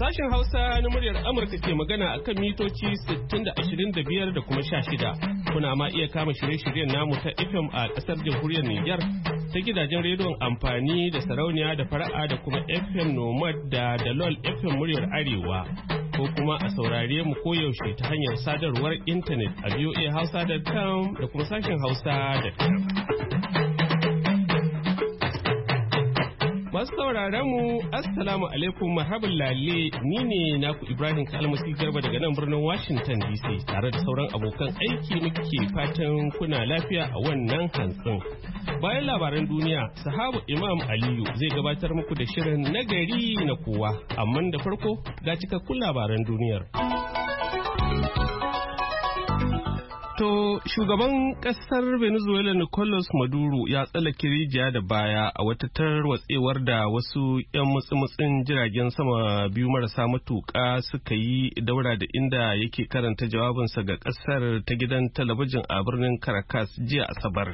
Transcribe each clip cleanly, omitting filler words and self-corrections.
Sashen Hausa na muryar Amurka ke magana a kan mitoci 60-25 da kuma 16. Kuna ma iya kama shirye-shiryen namu ta FM a ƙasar jamhuriyar Nijar ta gidajen rediyon amfani da sarauniya da fara'a da kuma FM Nomad da Dalol FM muryar Arewa. Ko kuma a saurare mu koyaushe ta hanyar sadarwar intanet a voahausa.com da kuma sashen hausa.com. Masu sauraron mu assalamu alaikum marhaban lalle, ni ne naku Ibrahim Kalmasi Garba daga nan birnin Washington DC tare da sauran abokan aiki muke fatan kuna lafiya a wannan hantsin. Bayan labaran duniya, sahabu Imam Aliyu zai gabatar muku da shirin nagari na kowa, amma da farko ga cikakkun labaran duniyar. To, shugaban ƙasar Venezuela Nicolas Maduro ya tsallake rijiya da baya a wata tarwatsewar da wasu 'yan mutsi-mutsin jiragen sama biyu marasa matuƙa suka yi daura da inda yake karanta jawabinsa ga ƙasar ta gidan talabijin a birnin Caracas jiya Asabar.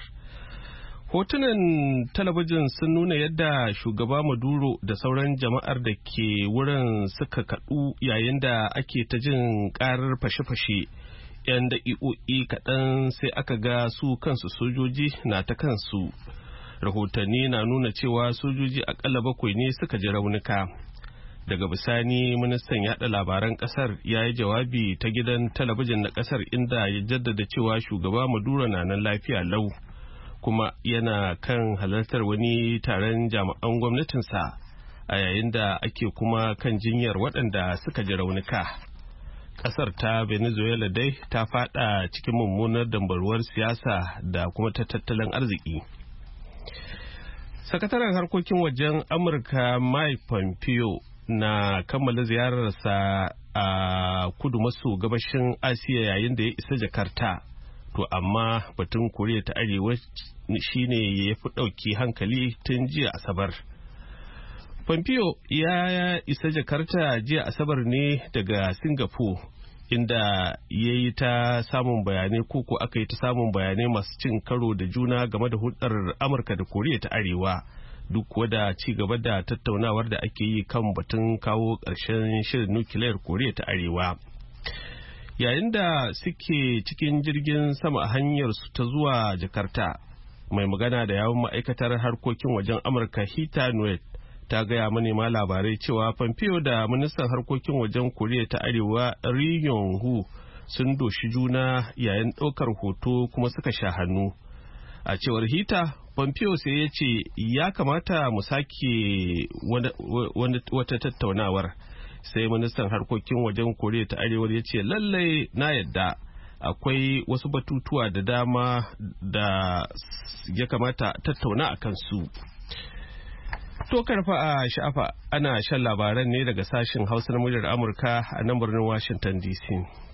Hotunan talabijin sun nuna yadda shugaba Maduro da sauran jama'ar da ke wurin suka kaɗu yayin da ake ta jin ƙarar fashe-fashe. 'Yan daƙiƙoƙi kaɗan sai aka ga su kansu sojoji na ta kansu. Rahotanni na nuna cewa sojoji akalla 7 ne suka ji raunuka. Daga bisani ministan yaɗa labaran ƙasar ya yi jawabi ta gidan talabijin na ƙasar inda ya jaddada cewa shugaba Maduro na nan lafiya lau kuma yana kan halartar wani taron jami'an gwamnatinsa a yayin da ake kuma kan jinyar waɗanda suka ji raunuka. Kasar ta Venezuela dai ta fada cikin mummunar dambaruwar siyasa da kuma ta tattalin arziki. Sakataren harkokin wajen Amurka Mike Pompeo na kammala ziyararsa a kudu maso gabashin Asiya yayin da ya isa Jakarta. To amma batun Koriya ta Arewa shine ya fi ɗauki hankali tun jiya Asabar. Pompeo ya isa Jakarta jiya Asabar ne daga Singapore, inda ya yi ta samun bayanai ko aka yi ta samun bayanai masu cin karo da juna game da hulɗar Amurka da Koriya ta Arewa, duk da ci gaba da tattaunawar da ake yi kan batun kawo ƙarshen shirin nukiliyar Koriya ta Arewa. Yayin da suke cikin jirgin sama a hanyar su ta zuwa Jakarta, mai magana da yawun ma'aikatar harkokin wajen Amurka Heather Nauert ta gaya manema labarai cewa Pompeo da ministan harkokin wajen Koriya ta Arewa Ri Yong Ho sun doshi juna yayin ɗaukar hoto kuma suka sha hannu. A cewar Hita, Pompeo sai ya ce ya kamata mu sake wata tattaunawar. Sai ministan harkokin wajen Koriya ta Arewa ya ce lallai na yadda akwai wasu batutuwa da dama da ya kamata tattauna a kansu. To karfa a sha'afa ana shan labaran ne daga sashen Hausa na muryar Amurka a nan birnin Washington DC.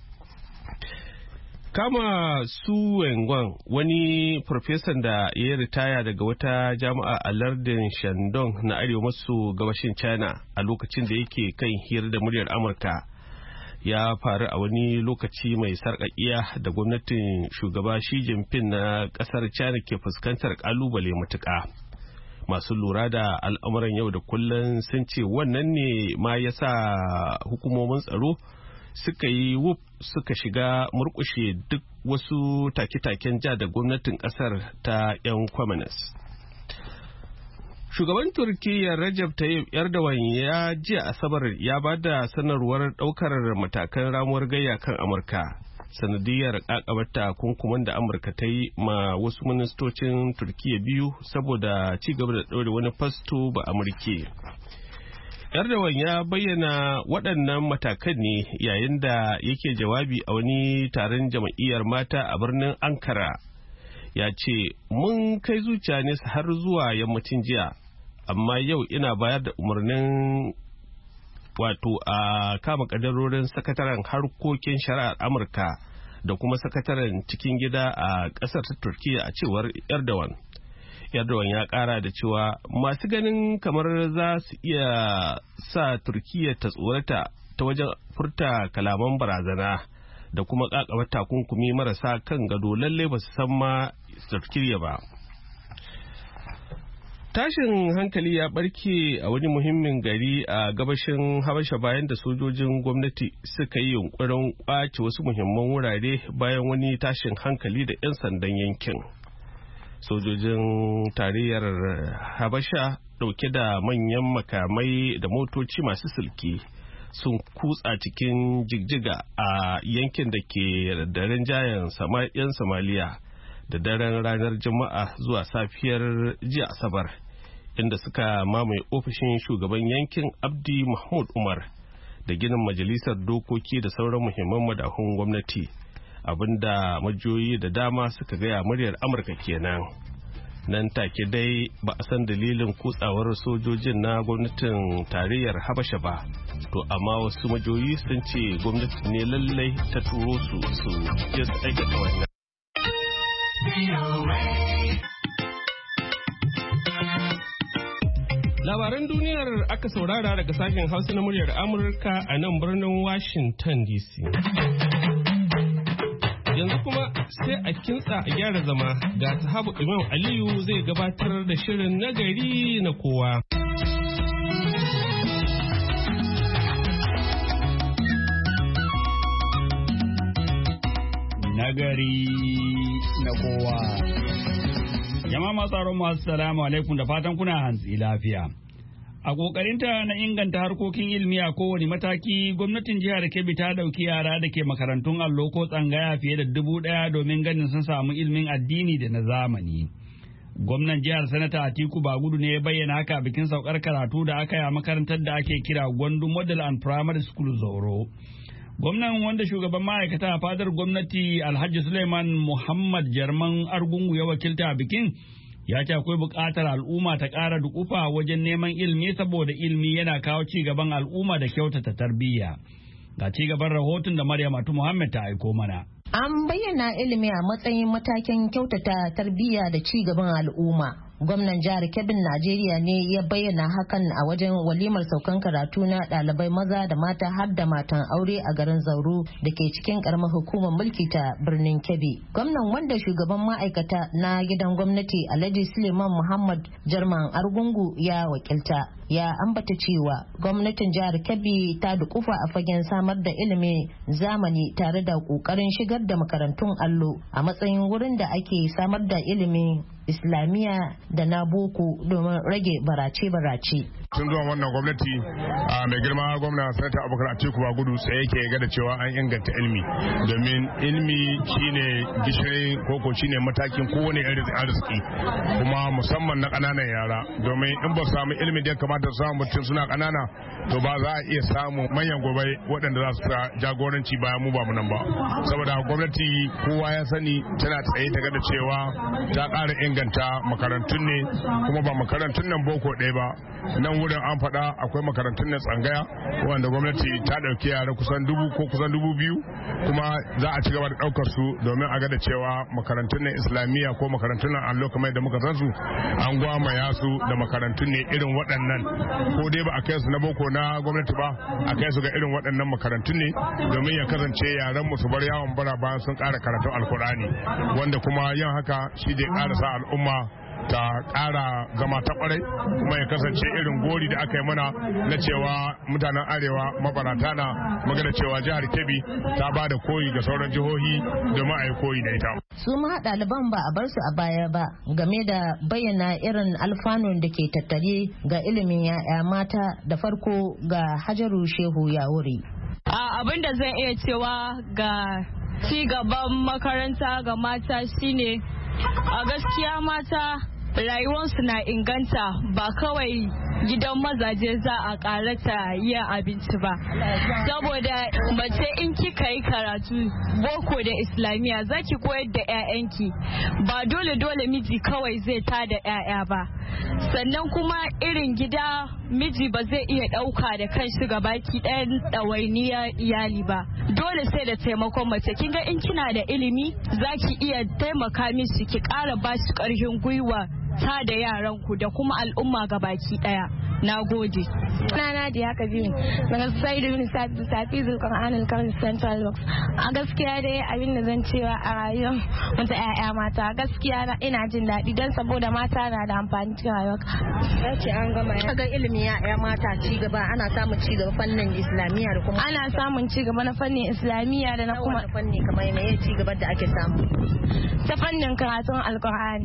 Kama Su Wenguang, wani farfesan da ya ritaya daga wata jami'a a lardin Shandong na arewa maso gabashin China a lokacin da yake kan hira da muryar Amurka, ya faru a wani lokaci mai sarƙaƙiya da gwamnatin shugaba Xi Jinping na ƙasar China ke fuskantar ƙalubale matuƙa. Masu lura da al'amuran yau da kullum sun ce wannan ne ma ya sa hukumomin tsaro suka yi suka shiga murkushe duk wasu take-taken ja da gwamnatin kasar ta 'yan communist. Shugaban Turkiyya Recep Tayyip Erdogan ya jiya Asabar ya ba da sanarwar ɗaukar matakan ramuwar gayya kan Amurka. Sanadiyar kakabata kunkuman da Amurka ta yi ma wasu ministocin Turkiyya biyu saboda ci gaba da ɗaure wani fasto ba Amurke. Erdogan ya bayyana waɗannan matakan ne yayin da yake jawabi a wani taron jam'iyyar mata a birnin Ankara. Ya ce, mun kai zuciya nesa har zuwa yammacin jiya, amma yau ina bayar da umarnin wato a kama kadarorin sakataren harkokin shari'ar Amurka da kuma sakataren cikin gida a ƙasar ta Turkiyya a cewar Erdogan. Erdogan ya ƙara da cewa masu ganin kamar za su iya sa Turkiyya ta tsorata ta wajen furta kalaman barazana da kuma ƙaƙaba takunkumi marasa kan gado lalle ba su san ma Turkiyya ba. Tashin hankali ya barke a wani muhimmin gari a gabashin Habasha bayan da sojojin gwamnati suka yi yunkurin kwace wasu muhimman wurare bayan wani tashin hankali da 'yan sandan yankin. Sojojin tarayyar Habasha dauke da manyan makamai da motoci masu silke sun kutsa cikin jigjiga a yankin da ke da rinjayen 'yan Somaliya da daren ranar Juma'a zuwa safiyar jiya Asabar, inda suka mamaye ofishin shugaban yankin Abdi Mahmud Umar da ginin majalisar dokoki da sauran muhimman madahun gwamnati, abinda majiyoyi da dama suka gaya muryar Amurka kenan. Nan take dai ba a san dalilin kutsawar sojojin na gwamnatin tarayyar Habasha ba, to amma wasu majiyoyi sun ce gwamnati ne lallai ta turo su je su aikata wannan. Labaran duniyar aka saurara daga sashen Hausa na muryar Amurka a nan birnin Washington DC. Yanzu kuma sai a kintsa a gyara zama ga sahabu Imam Aliyu zai gabatar da shirin nagari na kowa. Nagari na kowa. Jama'a masu tsaron masu salamu alaikum da fatan kuna hantsi lafiya. A ƙoƙarinta na inganta harkokin ilimi a kowane mataki, gwamnatin jihar Kebbi ta ɗauki yara da ke makarantun allo ko tsangaya fiye da 1,000 domin ganin sun samu ilimin addini da na zamani. Gwamnan jihar Sanata Atiku Bagudu ne ya bayyana haka bikin saukar karatu da aka yi a makarantar da ake kira Gwandu Model and Primary School Zauro. Gwamnan, wanda shugaban ma'aikata a fadar gwamnati Alhaji Suleiman Muhammad Jarman Argungu ya wakilta a bikin, ya ce akwai buƙatar al'umma ta ƙara dukufa wajen neman ilimi saboda ilimi yana kawo ci gaban al'umma da kyautata tarbiyya. Ga ci gaban rahoton da Maryam Atu Muhammad ta aiko mana. An bayyana ilimi a matsayin matakin kyautata tarbiyya da ci gaban al'umma. Gwamnan jihar Kebbin Najeriya ne ya bayyana hakan a wajen walimar saukan karatu na ɗalibai maza da mata har da matan aure a garin Zauru da ke cikin karamar hukumar mulki ta birnin Kebbi. Gwamnan, wanda shugaban ma'aikata na gidan gwamnati Alhaji Suleiman Muhammad Jarman Argungu ya wakilta, ya ambata cewa gwamnatin jihar Kebbi ta dukufa a fagen samar da ilimin zamani tare da kokarin shigar da makarantun allo a matsayin wurin da ake samar da ilimin Islamiyya da na boko domin rage barace-barace. Tun zuwa wannan gwamnati a mai girma gwamna Sanata Abubakar Atiku Bagudu sai yake ga da cewa an inganta ilimi, domin ilimi shine gishirin koko shine matakin kowane irin arziki, kuma musamman na ƙananan yara, domin in ba samu ilimin da ya kamata su samu mutum suna ƙanana to ba za a iya samun manyan gobe waɗanda za su jagoranci bayan mu ba mu nan ba. Saboda gwamnati kowa ya sani tana tsaye ta ga da cewa ta ƙara inganta makarantun ne, kuma ba makarantun nan boko ɗaya ba, nan wurin an faɗa akwai makarantun nan tsangaya wanda gwamnati ta ɗauki yara kusan 1,000 ko kusan 2,000, kuma za a ci gaba da ɗaukar su domin a ga da cewa makarantun nan islamiyya ko makarantun nan allo kamar da muka san su an gwamaya su da makarantun ne irin waɗannan, ko dai ba a kai su na boko na gwamnati ba, a kai su ga irin waɗannan makarantun ne domin ya kasance yaran mu su bar yawon bara bayan sun ƙara karatun alkur'ani, wanda kuma yin haka shi zai ƙara sa al'umma ta ƙara zama ta kwarai, kuma ya kasance irin gori da aka yi mana na cewa mutanen arewa mabarata na magana cewa jihar Kebbi ta ba da koyi ga sauran jihohi domin a yi koyi da ita. Su ma ɗaliban ba a bar su a baya ba game da bayyana irin alfanun da ke tattare ga ilimin 'ya'ya mata, da farko ga Hajaru Shehu Yawuri. Abin da zan iya cewa ga ci gaban makaranta ga mata shine a gaskiya mata rayuwarsu na inganta, ba kawai gidan mazaje za a karata yin abinci ba, saboda mace in kika yi karatu boko da islamiyya zaki koyar da 'ya'yanki, ba dole miji kawai zai tada 'ya'ya ba, sannan kuma irin gida miji ba zai iya ɗauka da kanshi gabaki ɗayan ɗawainiyar iyali ba, dole sai da taimakon mace. Kin ga in kina da ilimi zaki iya taimaka mishi, ki ƙara ba shi ƙarfin gwiwa ta da yaranku da kuma al'umma gabaki ɗaya. Na gode. Sunana da haka biyu daga Sa'idu bin Safi Zulkar'an Alkarin Central Box. A gaskiya dai abin da zan cewa a rayuwar wata 'ya'ya mata gaskiya ina jin daɗi don saboda mata na da amfani cikin rayuwa. Yace an gama ya ga ilimin 'ya'ya mata ci gaba ana samun ci gaba fannin Islamiyya da kuma ana samun ci gaba na fannin Islamiyya da na kuma fanni kamar me ci gaba da ake samu ta fannin karatun Alkur'ani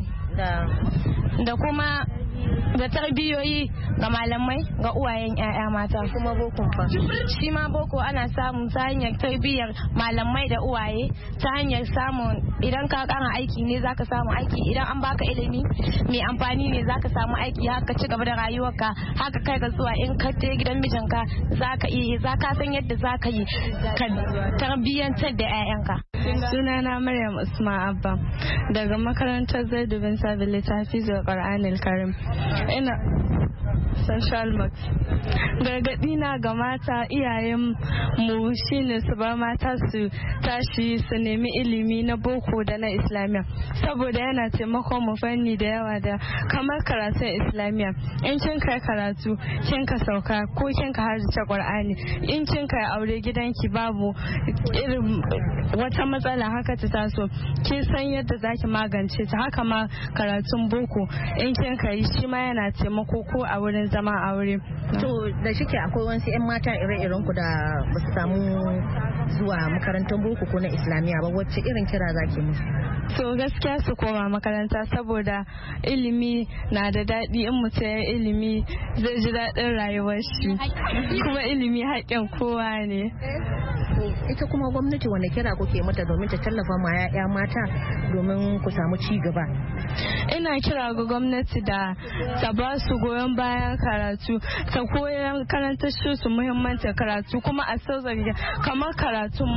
da kuma da tarbiyoyi ga malamai ga uwayen 'ya'ya mata. Kuma boko fa shi ma boko ana samun ta hanyar tarbiyyar malamai da uwaye, ta hanyar samun idan ka kara aiki ne zaka samu aiki, idan an baka ilimi mai amfani ne zaka samu aiki haka ci gaba da rayuwarka, haka kai ga zuwa in ka je gidan mijinka zaka san yadda zaka yi ka tarbiyyantar da 'ya'yanka. Sunana Maryam Usman Abba daga makarantar Zaidu bin Sabili Tafizul Qur'anil Karim. Ina Central Box. Gargaɗi na ga mata iyayen mu shine su bar mata su tashi su nemi ilimi na boko da na Islamiyya, saboda yana taimakon mu fanni da yawa da kamar karatun Islamiyya. In kin kai karatu kin ka sauka ko kin ka harjace Qur'ani, in kin kai aure gidanki babu irin wata matsala haka ta taso kin san yadda zaki magance ta. Haka ma karatun boko in kin kai shi ma yana taimako ko a wurin zama aure. To da shike akwai wasu 'yan mata ire-iren ku da ba su samu zuwa makarantar boko ko na Islamiyya ba, wacce irin kira zaki musu? To gaskiya su koma makaranta saboda ilimi na da daɗi, in mutum ya ilimi zai ji daɗin rayuwar shi, kuma ilimi haƙƙin kowa ne. Ita kuma gwamnati wanda kira kuke mata domin ta tallafa ma 'ya'ya mata domin ku samu ci gaba? Ina kira ga gwamnati da ta ba su goyon bayan karatu, ta koyar karantar su muhimmancin karatu, kuma a sauƙaƙe kamar karatun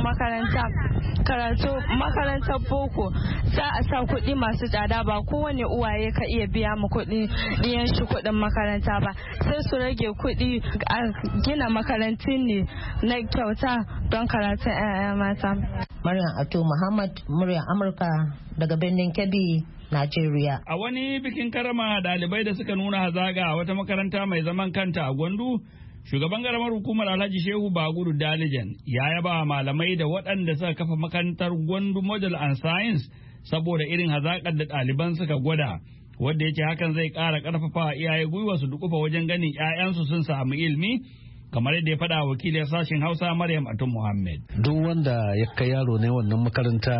makarantar boko za a sa kuɗi masu tsada, ba kowane uwaye ka iya biya mu kuɗi ɗiyan shi kuɗin makaranta ba, sai su rage kuɗi a gina makarantun ne na kyauta don karatun 'ya'ya mata. Maryam Ato Muhammad, muryar Amurka daga birnin Kebbi, Najeriya. A wani bikin karama ɗalibai da suka nuna hazaga a wata makaranta mai zaman kanta a Gwandu, shugaban karamar hukumar Alhaji Shehu Bagudu Dalijan ya yaba malamai da waɗanda suka kafa makarantar Gwandu Model and Science saboda irin hazakar da ɗaliban suka gwada, wanda yake hakan zai ƙara ƙarfafa iyaye gwiwa su dukufa wajen ganin 'ya'yansu sun samu ilimi, kamar yadda ya faɗa wakilin sashen Hausa Maryam Atun Muhammad. Duk wanda ya kai yaro ne wannan makaranta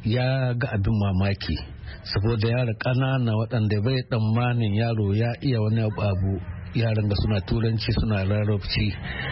ya ga abin mamaki, saboda yara ƙanana waɗanda bai tsammanin yaro ya iya wani abu, yaran da suna turanci suna larabci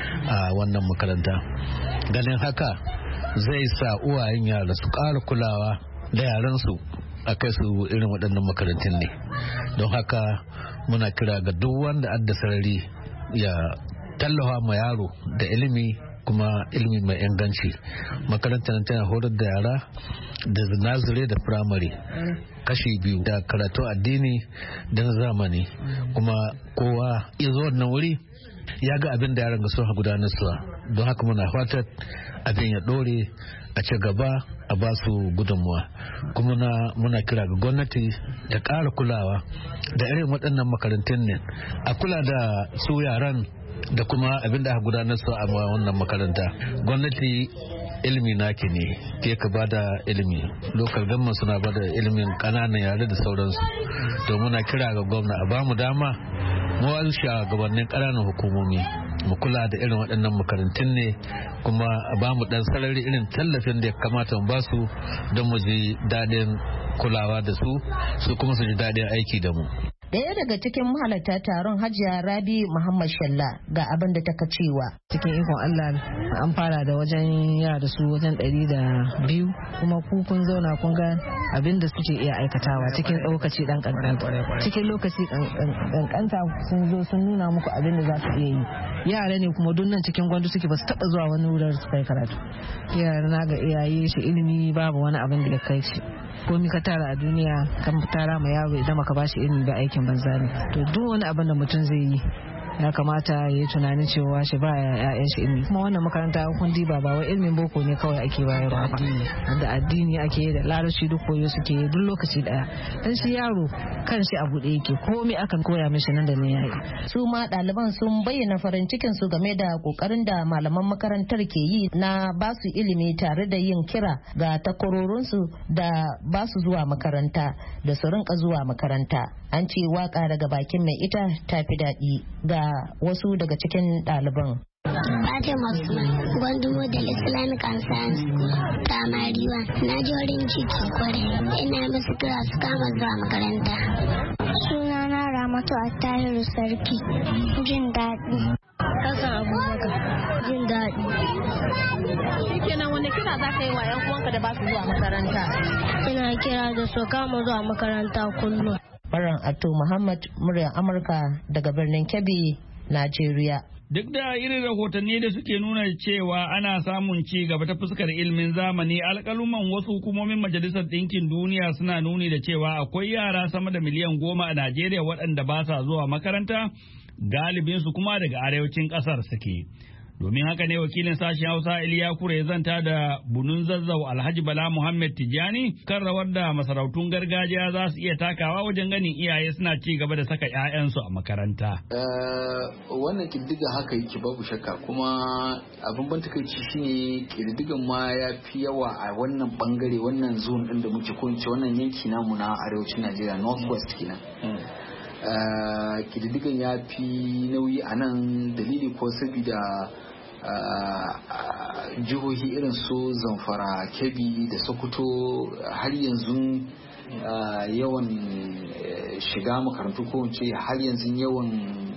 a wannan makaranta. Ganin haka zai sa uwayen yara su ƙara kulawa da yaransu a kai su irin waɗannan makarantun ne. Don haka muna kira ga duk wanda adda sarari ya tallafa ma yaro da ilimi, kuma ilimi mai inganci. Makarantar tana horar da yara da nazire da firamare kashi biyu, da karatu addini da na zamani, kuma kowa ya zo wannan wuri ya ga abin da yaran ga sun gudanar suwa. Don haka muna fatar abin ya dore a ci gaba a ba su gudunmuwa, kuma muna kira ga gwamnati ta ƙara kulawa da irin waɗannan makarantun ne, a kula da su yaran da kuma abin da aka gudanar su a wannan makaranta. Gwamnati ilimi naki ne, ke ka bada ilimi, lokal gamman suna bada ilimin ƙananan yare da sauransu. To muna kira ga gwamna a bamu dama mu shugabannin ƙananan hukumomi mu kula da irin waɗannan makarantun ne, kuma a bamu ɗan sarari irin tallafin da ya kamata mu basu don mu ji daɗin kulawa da su kuma su ji daɗin aiki da mu. Daya daga cikin mahalarta taron Hajiya Rabi Muhammad Shalla ga abin da taka cewa. Cikin ikon Allah an fara da wajen yara su wajen 102, kuma kun zauna kun ga abin da suke iya aikatawa cikin lokaci dan kankanta. Cikin lokaci kankanta sun zo sun nuna muku abin da za su iya yi. Yara ne kuma dunnan cikin Gwandu suke, ba su taba zuwa wani wurin su kai karatu. Yara na ga iyaye shi ilimi babu wani abin da ya kai shi. Komi ka tara a duniya kan tara ma yaro idan maka bashi ilimi ba aikin banza ne. To duk wani abin da mutum zai yi ya kamata ya yi tunanin cewa shi ba ya'yan shi ilimi. Kuma wannan makaranta kun diba ba wai ilimin boko ne kawai ake bayarwa ba, da addini ake yi, da larabci duk koyo suke yi duk lokaci daya. Dan shi yaro kan shi abu da yake komai akan koya mishi nan da nan yayi. Su ma ɗaliban sun bayyana farin cikin su game da kokarin da malaman makarantar ke yi na ba su ilimi tare da yin kira ga takwarorinsu da ba su zuwa makaranta da su rinka zuwa makaranta. An ce waka daga bakin mai ita tafi daɗi ga wasu daga cikin ɗaliban. Fatima Usman, Gwandu Model Islamic and Science Primary 1. Na ji wurin ciki kwarai, ina musu kira su kama zuwa makaranta. Sunana Ramatu Attahiru Sarki, jin daɗi. Hassan Abubakar, jin daɗi. Kenan wani kira za ka yi wa 'yan uwanka da ba su zuwa makaranta? Ina kira da su kama zuwa makaranta kullum. Baran Ato Muhammad, muryar Amurka daga birnin Kebbi, Najeriya. Duk da irin rahotanni da suke nuna cewa ana samun ci gaba ta fuskar ilimin zamani, alƙaluman wasu hukumomin Majalisar Ɗinkin Duniya suna nuni da cewa akwai yara sama da miliyan 10 a Najeriya waɗanda ba sa zuwa makaranta, galibinsu kuma daga arewacin ƙasar suke. Domin haka ne wakilin sashen Hausa Iliya Kure ya zanta da Bunun Zazzau Alhaji Bala Muhammad Tijjani kan rawar da masarautun gargajiya za su iya takawa wajen ganin iyaye suna ci gaba da saka 'ya'yansu a makaranta. Wannan ƙiddiga haka yake babu shakka, kuma abin ban takaici shine ƙiddigan ma ya fi yawa a wannan bangare, wannan zone ɗin da muke ko wannan yanki namu na arewacin Najeriya, Northwest kenan. Ƙiddigan ya fi nauyi a nan, dalili ko saboda jihohi irin su Zamfara, Kebbi da Sokoto har yanzu yawan shiga makarantu ko wance har yanzu yawan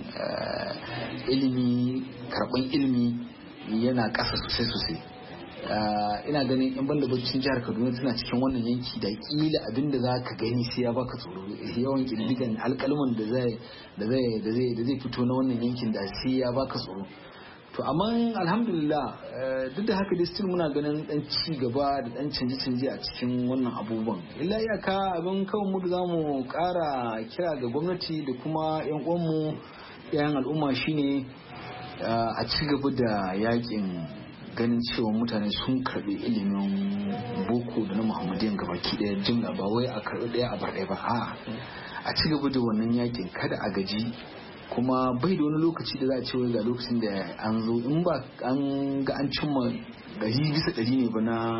ilimi, karɓan ilimi yana ƙasa sosai. Ina ganin in banda baccin jihar Kaduna tana cikin wannan yanki da kila abinda za ka gani sai ya baka tsoro, yawan ƙididdigan alƙalman da zai fito na wannan yankin da sai ya baka tsoro. To amma alhamdulillah duk da haka dai still muna ganin dan ci gaba da dan canje-canje a cikin wannan abubuwan. Illa iyaka abin kawai mu da zamu ƙara kira ga gwamnati da kuma 'yan uwanmu 'yan al'umma shine a ci gaba da yakin ganin cewa mutane sun karbi ilimin boko da na muhammadiyan gabaki daya jimla, ba wai a karbi daya a bar daya ba, a ci gaba da wannan yakin, kada a gaji. Kuma bai da wani lokaci da za a ce wai ga lokacin da an zo, in ba an ga an cimma 100% ne ba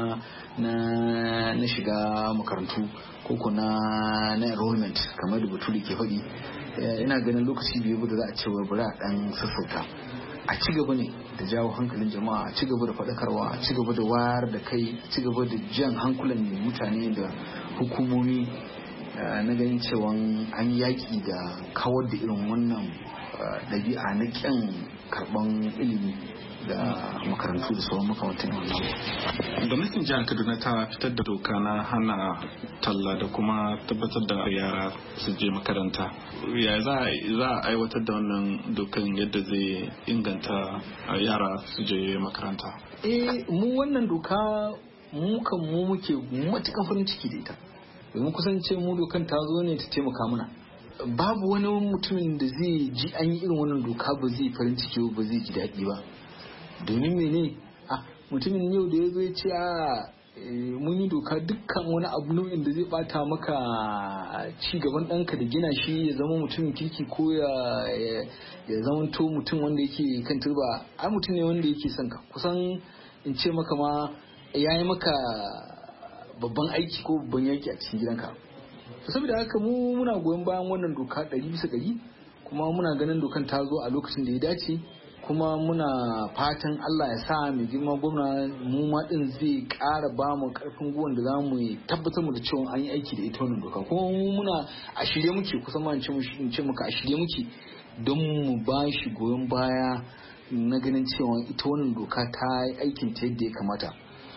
na shiga makarantu ko na enrollment kamar da bature ke faɗi. Ina ganin lokaci biyu da za a ce wai bari a dan sassauta, a ci gaba ne da jawo hankalin jama'a, a ci gaba da faɗakarwa, a ci gaba da wayar da kai, a ci gaba da jan hankulan mutane da hukumomi na ganin cewa an yaƙi da kawar da irin wannan ɗabi'a na ƙyan karɓan ilimi da makarantu da sauran makamantan wannan. Gwamnatin jihar Kaduna ta fitar da doka na hana talla da kuma tabbatar da yara su je makaranta. Ya za a aiwatar da wannan dokan yadda zai inganta yara su je makaranta? Mu wannan doka mu muke matuƙar farin ciki da ita. Domin kusance mu dokan ta zo ne ta taimaka mana. Babu wani mutumin da zai ji an yi irin wannan doka ba zai farin ciki ba zai ji daɗi ba. Domin mene mutumin yau da ya zo ya ce mun yi doka dukkan wani abu nau'in da zai bata maka ci gaban ɗanka da gina shi ya zama mutumin kirki ko ya zama to mutum wanda yake kan turba, ai mutum ne wanda yake son ka, kusan in ce maka ma ya yi maka babban aiki ko babban yaki a cikin gidanka. Saboda haka mu muna goyon bayan wannan doka 100%, kuma muna ganin dokan ta zo a lokacin da ya dace, kuma muna fatan Allah ya sa mai girma gwamna mu ma din zai ƙara ba mu karfin gwiwan da za mu tabbatar mu da cewa an yi aiki da ita wannan doka. Kuma mu muna a shirye muke, kusan ma in ce muka a shirye muke don mu ba shi goyon baya na ganin cewa ita wannan doka ta yi aikin ta yadda ya kamata.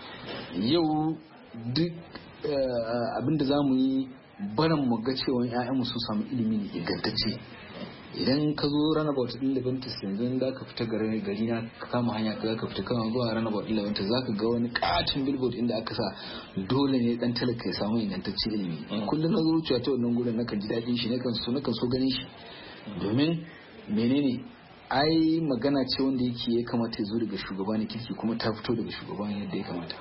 Yau duk abin da za mu yi barin mu ga cewa 'ya'yanmu sun samu ilimi ingantacce. Idan ka zo runabout din Leventis yanzu da ka fita gari na ka kama hanya ka fita kama zuwa runabout din Leventis za ka ga wani katin billboard inda aka sa dole ne dan talaka ya samu ingantaccen ilimi. Kullum na zuciya ta wannan gurin nakan ji daɗin shi, nakan so ganin shi, domin menene ai magana ce wanda yake ya kamata ya zo daga shugaba ne kirki kuma ta fito daga shugaban yadda ya kamata.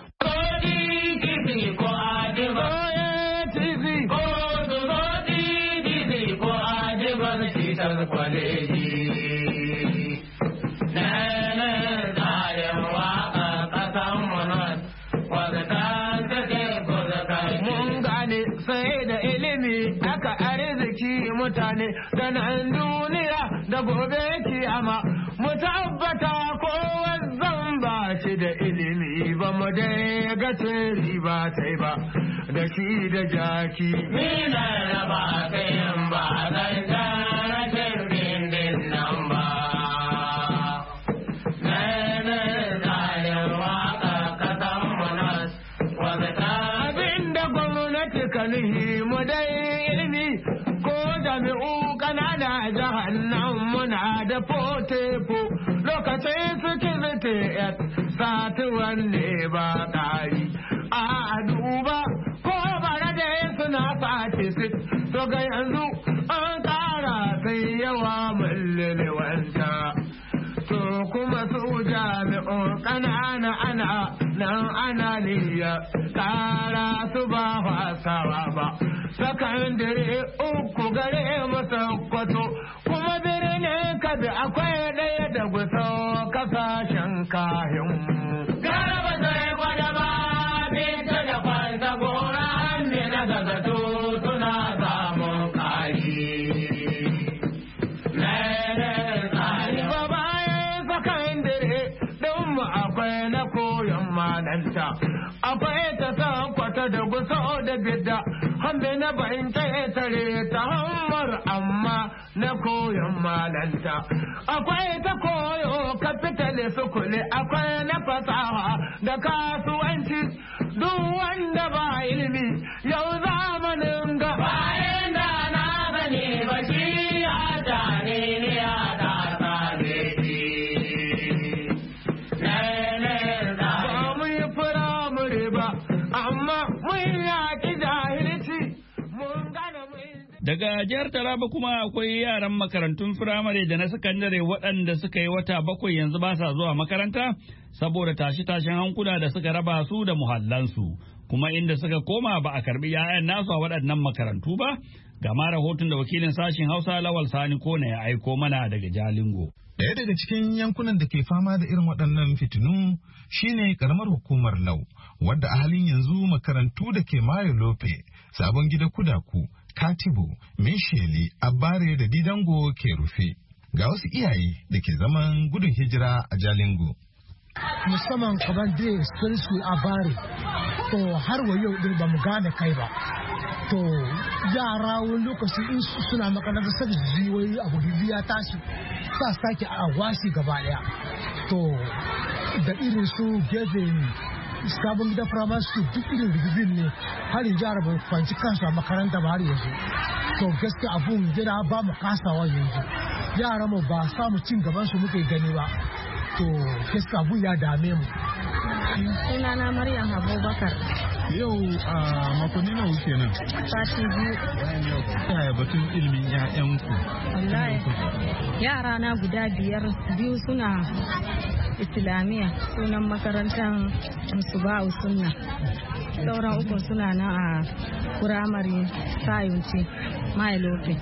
Mutane da nan duniya da gobe kiyama mu tabbata kowa zan ba shi da ilimi ba mu dai ga riba ta ba da shi da jaki ni na raba kayan ba zan tara shirin din nan ba abinda gwamnati kan mu dai ilimi jami'u kanana jahannan muna da fotefo lokacin sikiriti satuwan ne ba ƙari a duba ko bara da suna sace su to ga yanzu an ƙara sai yawa mullilwanta to kuma su jami'un kanana ana nan ana niyya ƙara su ba fasawa ba sakandare uku gare masa kwato kuma birnin kabi akwai ɗaya da gusa kasashen kayan garaba zai gwada ba binta da kwanta gora hannu na gagato suna samun ƙari ba bayan sakandare ɗinmu akwai na koyon malanta akwai ta kwata da gusa da bidda hambe na bayin tare ta hammar amma na koyon malanta akwai ta koyo capital sukule akwai na fasaha da kasuwanci duk wanda ba ilimi yau zamanin ga bayan da na gane ba shi ya tare ne ya da ba mu yi firamare ba amma mun yaki jahilci. Daga jihar Taraba kuma akwai yaran makarantun firamare da na sakandare waɗanda suka yi wata 7 yanzu ba sa zuwa makaranta saboda tashe-tashen hankula da suka raba su da muhallansu, kuma inda suka koma ba a karbi 'ya'yan nasu a waɗannan makarantu ba. Ga ma rahoton da wakilin sashen Hausa Lawal Sani Kona ya aiko mana daga Jalingo. Daya daga cikin yankunan da ke fama da irin waɗannan fitinu shine karamar hukumar Lau, wadda a halin yanzu makarantu da ke Mayo Lope, Sabon Gida Kudaku, Katibu, Mesheli, Abare da Didango ke rufe. Ga wasu iyaye da ke zaman gudun hijira a Jalingo. Musamman kamar da su Abare, to har wa yau din ba mu gane kai ba. To yara wani lokaci in suna makaranta saboda jiwoyi abu ya tashi sa sake a wasi gaba daya. To da irin su gefen Sabon Gida Primary School duk irin rigibin ne har yanzu yara ba kwanci kansu a makaranta ba har yanzu. To gaskiya abun gida ba mu kasawa yanzu, yara mu ba samu cin gaban su muke gani ba. To gaskiya abun ya dame mu. Sunana Maryam Abubakar. Yau a makonni nawa kenan? Sati 2. Yaya batun ilimin 'ya'yanku? Wallahi yara na guda 5, 2 suna Islamiyya, sunan makarantar Musuba'u Sunna. Sauran 3 suna na a firamare Sayunci Mailofe.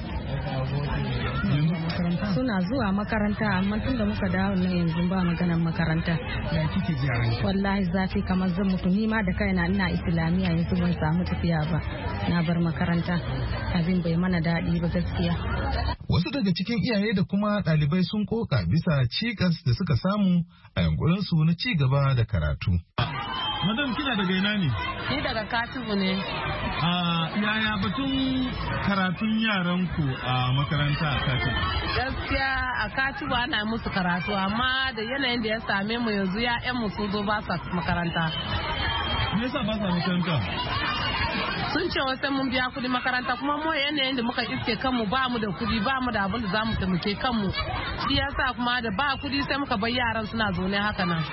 Suna zuwa makaranta amma tun da muka dawo nan yanzu ba maganan makaranta. Wallahi zafi kamar zan mutu, ni ma da kaina ina Islamiyya yanzu ban samu tafiya ba, na bar makaranta. Abin bai mana daɗi ba gaskiya. Wasu daga cikin iyaye da kuma ɗalibai sun koka bisa cikas da suka samu a yankurinsu na ci gaba da karatu. Madam, kina daga ina ne? Ni daga Katibu ne. Yaya batun karatun yaranku a makaranta a Katibu? Gaskiya a Katibu ana musu karatu, amma da yanayin da ya same mu yanzu ya'yanmu sun zo ba sa makaranta. Me yasa ba sa makaranta? Sun ce wasu mun biya kudi makaranta, kuma mu yanayin da muka iske kanmu ba mu da kudi, ba mu da abin da za mu taimake kanmu. Shi yasa kuma da ba kudi sai muka bar yaran suna zaune haka nan.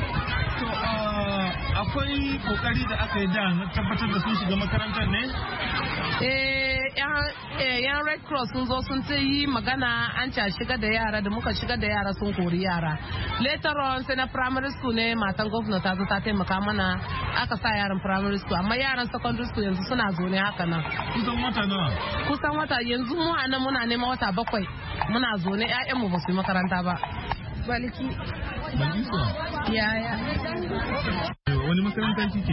Akwai kokari da aka yi da na tabbatar da sun shiga makarantar ne? yan red cross sun zo sun yi magana an ca shiga da yara da muka shiga da yara sun kori yara. Later on sai na primary school ne matan gwamnati ta zo ta taimaka mana aka sa yaran primary school amma yaran secondary school yanzu suna zo ne haka nan. Kusan wata nawa? Kusan wata yanzu mu a nan muna neman wata 7 muna zo ne ƴaƴanmu ba su yi makaranta ba. Balki yaya wani makaranta kike?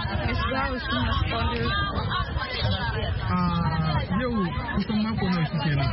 Yau kusan mako nawa kike nan?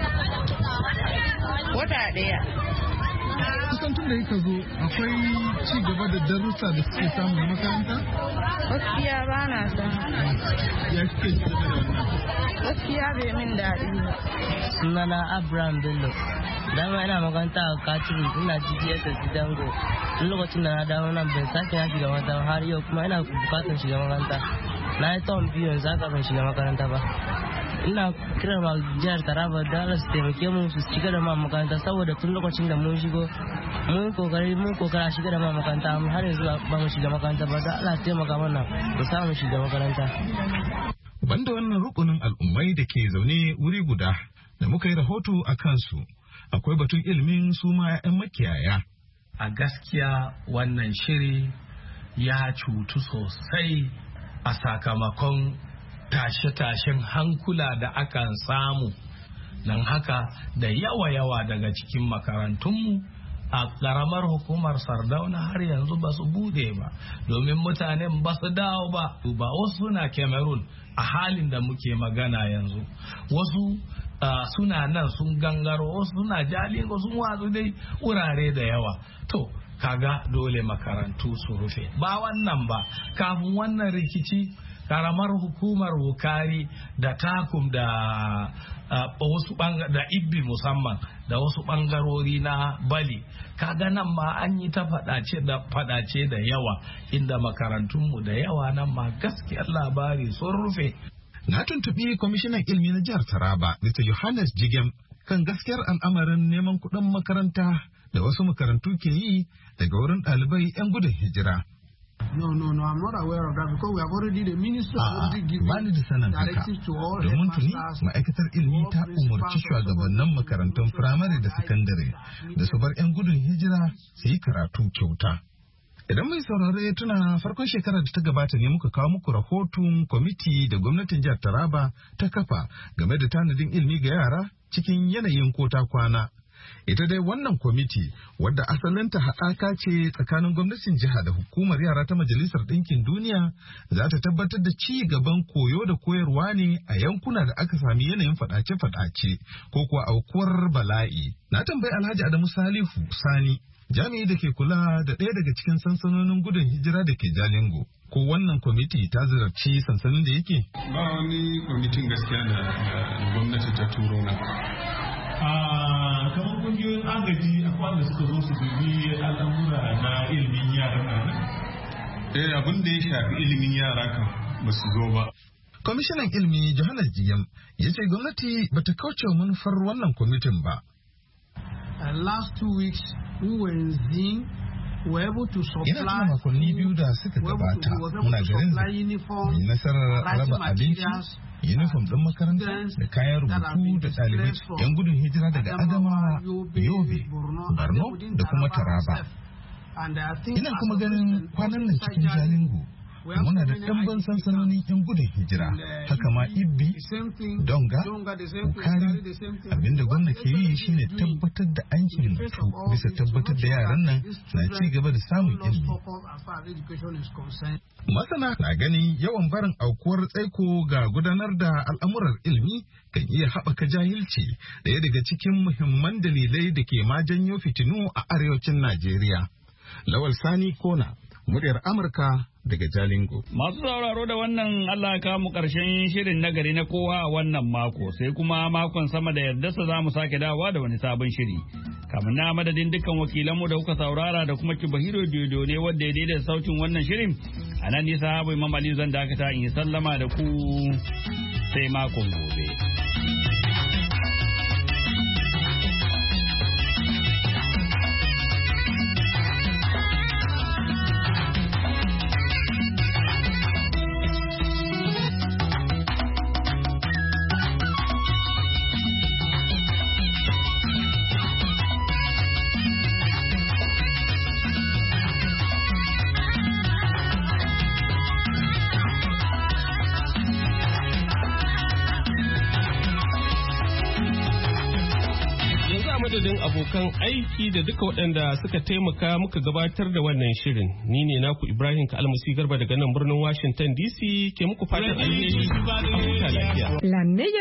Wata 1. Kusan tun da kika zo akwai ci gaba da darussa da suke samu na makaranta? Gaskiya ba na samu. Ya kike ci gaba da wannan? Gaskiya bai min daɗi ba. Sunana Abraham Bello. Dama ina makaranta a Katibu ina GGSS Dango. Tun lokacin da na dawo nan bai sake na shiga makaranta har yau kuma ina bukatar shiga makaranta. Na yi tsawon biyu yanzu haka ban shiga makaranta ba. Ina kira ma jihar Taraba da Allah su taimake mu su shiga da ma makaranta saboda tun lokacin da mun shigo mun kokara shiga da ma makaranta har yanzu ba mu shiga makaranta ba da Allah taimaka mana mu samu shiga makaranta. Banda wannan rukunin al'ummai da ke zaune wuri guda da muka yi rahoto a kansu. Akwai batun ilimin su ma 'yan makiyaya. A gaskiya wannan shiri ya cutu sosai a sakamakon tashe-tashen hankula da akan samu. Don haka da yawa-yawa daga cikin makarantunmu a ƙaramar hukumar Sardauna har yanzu ba su bude ba, domin mutanen ba su dawo ba. Wasu suna Cameroon a halin da muke magana yanzu. Wasu suna nan sun gangaro, wasu suna Jalingo sun watsu dai wurare da yawa. To kaga dole makarantu su rufe. Ba wannan ba, kafin wannan rikici karamar hukumar Wukari da Takum da wasu da Ibbi musamman da wasu bangarori na Bali, kaga nan ma an yi ta fadace da yawa inda makarantunmu da yawa nan ma gaskiyar labari sun rufe. Na tuntuɓi kwamishinan ilimi na jihar Taraba, Mr. Yohannes Jigem, kan gaskiyar al'amarin neman kuɗin makaranta da wasu makarantu ke yi daga wurin ɗalibai 'yan gudun hijira. No, I'm not aware of that because we have already the minister already given directives to all domin tuni ma'aikatar ilimi ta umarci shugabannin makarantun firamare da sakandare da su bar 'yan gudun hijira su yi karatu kyauta. Idan mai saurare tuna farkon shekarar da ta gabata ne muka kawo muku rahoton kwamiti da gwamnatin jihar Taraba ta kafa game da tanadin ilimi ga yara cikin yanayin kota kwana. Ita dai wannan kwamiti wadda asalinta haɗaka ce tsakanin gwamnatin jiha da hukumar yara ta Majalisar Ɗinkin Duniya za ta tabbatar da ci gaban koyo da koyarwa ne a yankuna da aka sami yanayin faɗace-faɗace ko kuwa aukuwar bala'i. Na tambayi Alhaji Adamu Salihu Sani, jami'i da ke kula da ɗaya daga cikin sansanonin gudun hijira da ke Jalingo. Ko wannan kwamiti ta ziyarci sansanin da yake? Ba wani kwamitin gaskiya da gwamnati ta turo na. Kamar kungiyoyin agaji akwai wanda suka zo su dubi al'amura na ilimin yaran nan. Abin da ya shafi ilimin yara kan ba su zo ba. Kwamishinan ilimi Johannes Jiyam ya ce gwamnati bata kauce manufar wannan kwamitin ba. Last 2 weeks we were in Zing. Ina tuna makonni 2 da suka gabata muna garin mai nasarar raba abinci, yunifom ɗin makaranta da kayan rubutu da ɗalibai 'yan gudun hijira daga Adamawa, Yobe, Borno da kuma Taraba. Ina kuma ganin kwanan nan cikin Jalingo muna da ɗanban sansanonin 'yan gudun hijira, haka ma Ibbi, Donga, Ukari. Abinda gwamna ke yi shine tabbatar da an himmatu bisa tabbatar da yaran nan na ci gaba da samun ilimi. Masana na ganin yawan barin aukuwar tsaiko ga gudanar da al'amuran ilimi kan iya haɓaka jahilci, ɗaya daga cikin muhimman dalilai da ke ma janyo fitinu a arewacin Najeriya. Lawal Sani Kona, muryar Amurka daga Jalingo. Masu sauraro da wannan Allah ka mu karshen shirin nagari na kowa a wannan mako, sai kuma makon sama da yardarsa za mu sake dawowa da wani sabon shiri. Kamun na madadin dukkan wakilanmu da kuka saurara da kuma Kibahiro Dodo ne wanda ya daidaita sautin wannan shirin. A nan nisa Habu Imam Aliyu zan dakata in yi sallama da ku sai makon gobe. madadin abokan aiki da duka waɗanda suka taimaka muka gabatar da wannan shirin, ni ne naku Ibrahim Kalmasi Garba daga nan birnin Washington DC ke muku fatan alheri.